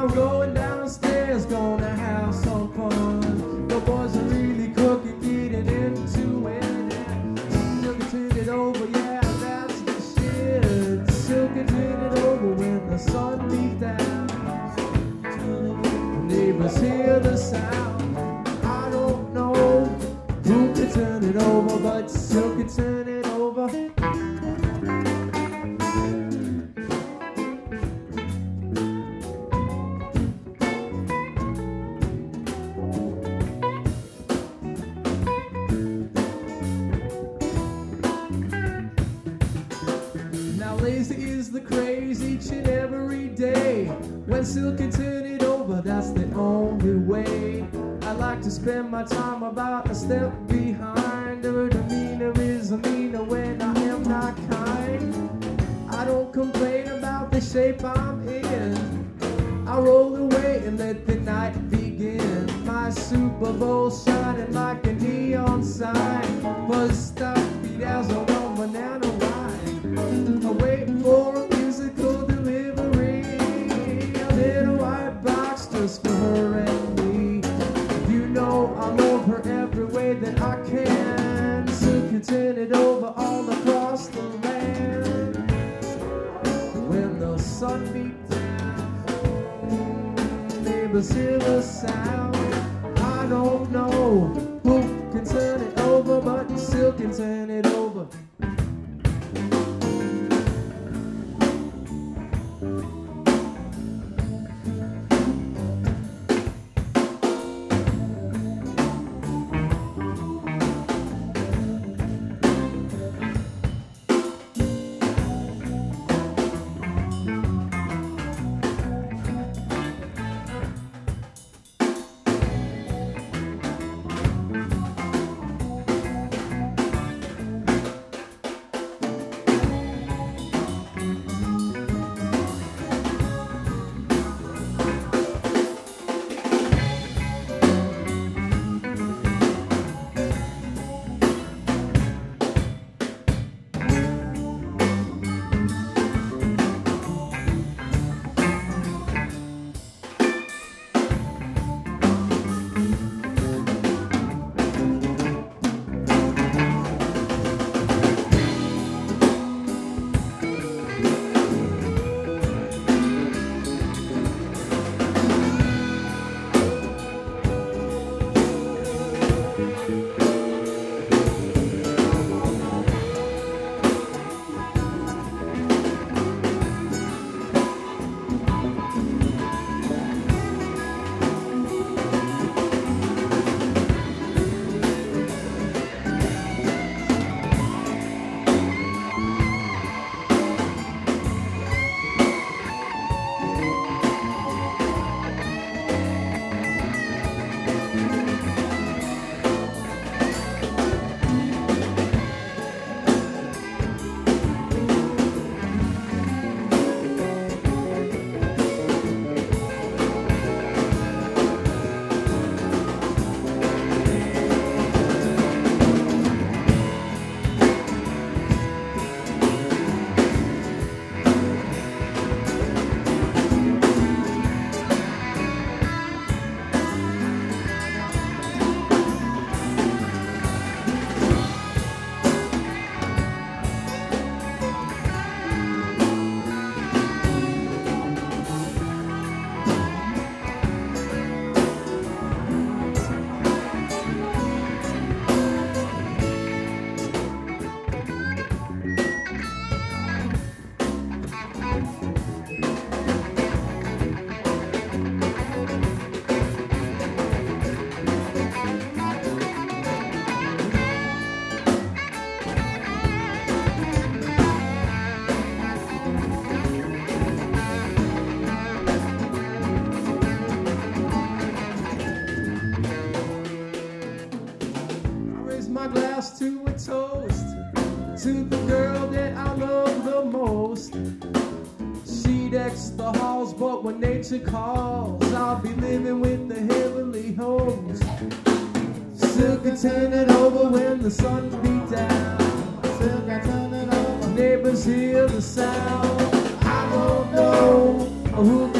I'm going downstairs, gonna have some fun. The boys are really cooking, getting into it. Silk and turn it over, yeah, that's the shit. Silk and turn it over when the sun beats down. The neighbors hear the sound. I don't know who can turn it over, but Silk can turn it over. Lazy is the craze each and every day. When Silk can turn it over, that's the only way. I like to spend my time about a step behind. Her demeanor is a meaner when I am not kind. I don't complain about the shape I'm in. I roll away and let the night begin. My Super Bowl shining like a neon sign. Bust up, beat as a one banana wine. I wait for a musical delivery, a little white box just for her and me. You know I love her every way that I can. Silk can turn it over all across the land. When the sun beats down, neighbors hear the sound. I don't know who can turn it over, but Silk can turn it over. To a toast to the girl that I love the most. She decks the halls, but when nature calls, I'll be living with the heavenly host. Silk can turn it over when the sun beats down. Silk can turn it over. Neighbors hear the sound. I don't know who